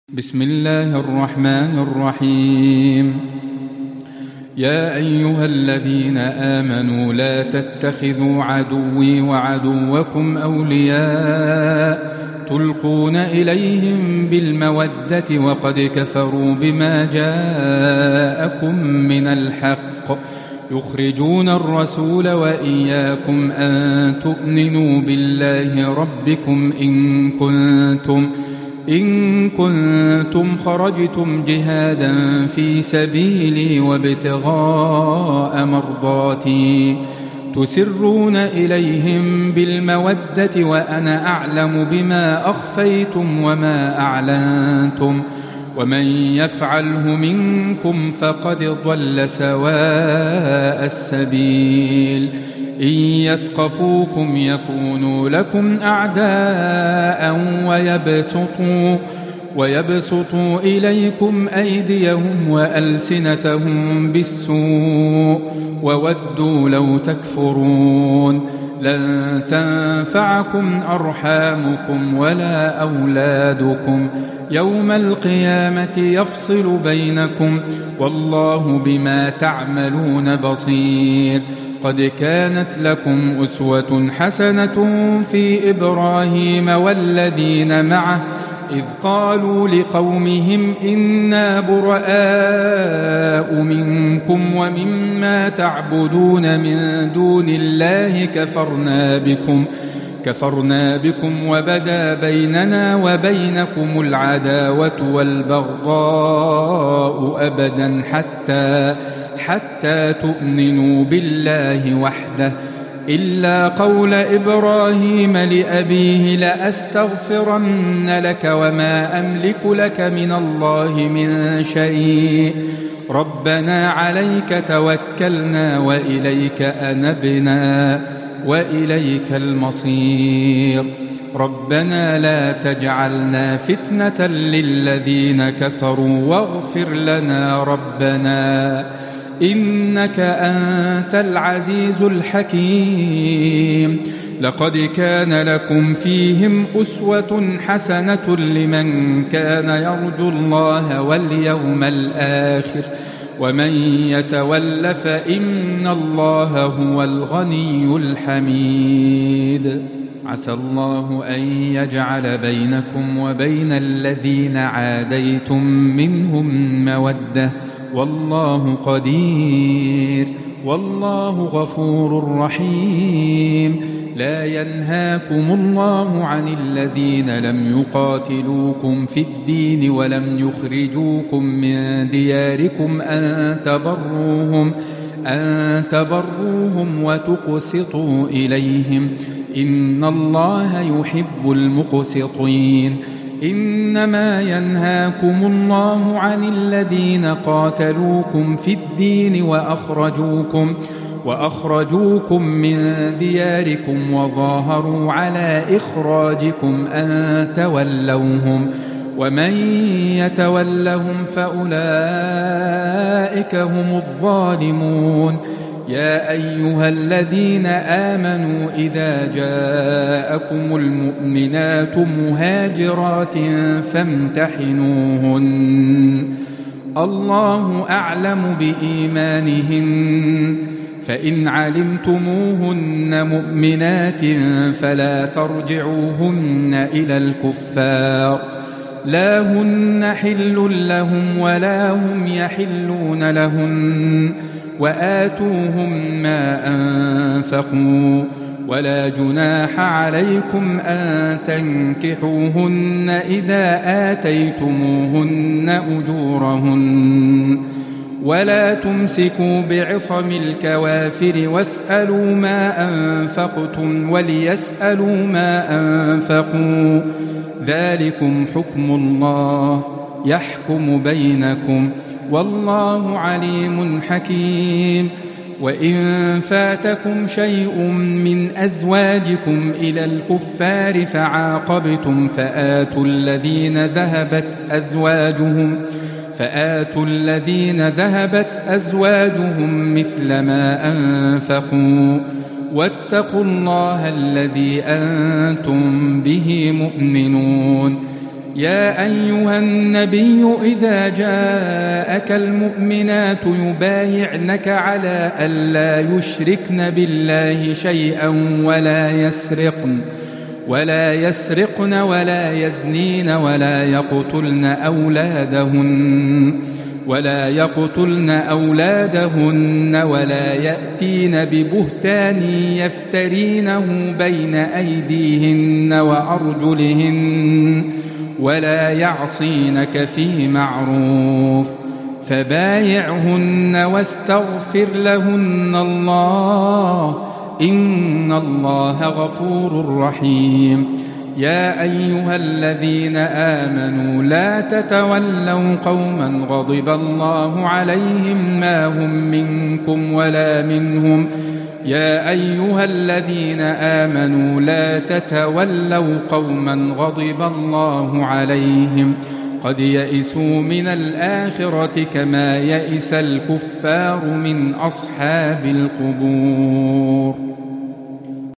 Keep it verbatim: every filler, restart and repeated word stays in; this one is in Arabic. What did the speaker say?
بسم الله الرحمن الرحيم. يا أيها الذين آمنوا لا تتخذوا عدوي وعدوكم أولياء تلقون إليهم بالمودة وقد كفروا بما جاءكم من الحق يخرجون الرسول وإياكم أن تؤمنوا بالله ربكم إن كنتم إن كنتم خرجتم جهادا في سبيلي وابتغاء مرضاتي تسرون إليهم بالمودة وأنا أعلم بما أخفيتم وما أعلنتم ومن يفعله منكم فقد ضل سواء السبيل. إن يثقفوكم يكونوا لكم أعداء ويبسطوا, ويبسطوا إليكم أيديهم وألسنتهم بالسوء وودوا لو تكفرون. لن تنفعكم أرحامكم ولا أولادكم يوم القيامة يفصل بينكم والله بما تعملون بصير. قد كانت لكم أسوة حسنة في إبراهيم والذين معه إذ قالوا لقومهم إنا براء منكم ومما تعبدون من دون الله كفرنا بكم كفرنا بكم وبدا بيننا وبينكم العداوة والبغضاء أبدا حتى حتى تؤمنوا بالله وحده إلا قول إبراهيم لأبيه لأستغفرن لك وما أملك لك من الله من شيء ربنا عليك توكلنا وإليك أنبنا وإليك المصير. ربنا لا تجعلنا فتنة للذين كفروا واغفر لنا ربنا إنك أنت العزيز الحكيم. لقد كان لكم فيهم أسوة حسنة لمن كان يرجو الله واليوم الآخر ومن يتول فإن الله هو الغني الحميد. عسى الله أن يجعل بينكم وبين الذين عاديتم منهم مودة والله قدير والله غفور رحيم. لا ينهاكم الله عن الذين لم يقاتلوكم في الدين ولم يخرجوكم من دياركم أن تبروهم أن تبروهم وتقسطوا إليهم إن الله يحب المقسطين. إنما ينهاكم الله عن الذين قاتلوكم في الدين وأخرجوكم وأخرجوكم من دياركم وظاهروا على إخراجكم أن تولوهم ومن يتولهم فأولئك هم الظالمون. يا أيها الذين آمنوا إذا جاءكم المؤمنات مهاجرات فامتحنوهن الله أعلم بإيمانهن فإن علمتموهن مؤمنات فلا ترجعوهن إلى الكفار لا هن حل لهم ولا هم يحلون لهن وآتوهم ما أنفقوا ولا جناح عليكم أن تنكحوهن إذا آتيتموهن أجورهن ولا تمسكوا بعصم الكوافر واسألوا ما أنفقتم وليسألوا ما أنفقوا ذلكم حكم الله يحكم بينكم والله عليم حكيم. وإن فاتكم شيء من أزواجكم إلى الكفار فعاقبتم فآتوا الذين ذهبت أزواجهم فآتوا الذين ذهبت أزواجهم مثل ما أنفقوا واتقوا الله الذي أنتم به مؤمنون. يا أيها النبي إذا جاءك المؤمنات يبايعنك على ألا يشركن بالله شيئا ولا يسرقن ولا يسرقن ولا يزنين ولا يقتلن أولادهن ولا يقتلن أولادهن ولا يأتين ببهتان يفترينه بين أيديهن وأرجلهن ولا يعصينك في معروف فبايعهن واستغفر لهن الله إن الله غفور رحيم. يا أيها الذين آمنوا لا تتولوا قوما غضب الله عليهم ما هم منكم ولا منهم يا أيها الذين آمنوا لا تتولوا قوما غضب الله عليهم قد يئسوا من الآخرة كما يئس الكفار من أصحاب القبور.